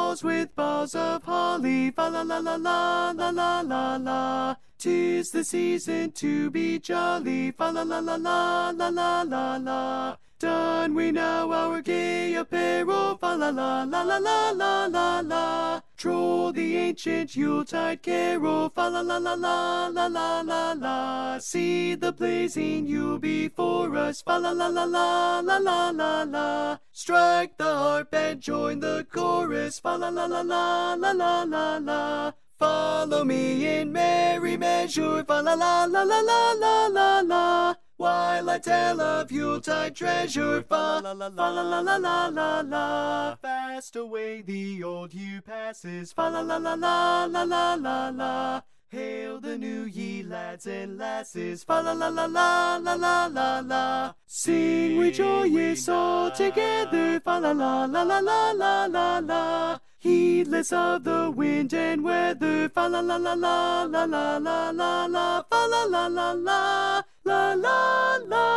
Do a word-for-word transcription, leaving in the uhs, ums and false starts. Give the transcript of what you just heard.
halls with boughs of holly. Fa la la la la la la la la. 'Tis the season to be jolly. Fa la la la la la la la la. Don we now our gay apparel. Fa la la la la la la la la. Troll the ancient Yuletide carol. Fa la la la la la la la la. See the blazing Yule before us. Fa la la la la la la la la. Strike the harp and join the chorus. Fa la la la la la la la la. Follow me in merry measure. Fa la la la la la la la la. While I tell of Yuletide treasure. Fa la la la la la la la la. Fast away the old year passes. Fa la la la la la la la la. Hail the new ye lads and lasses. Fa la la la la la la la la. Sing we joyous all together. Fa la la la la la la la la. Heedless of the wind and weather. Fa la la la la la la la la la. Fa la la la la la la la.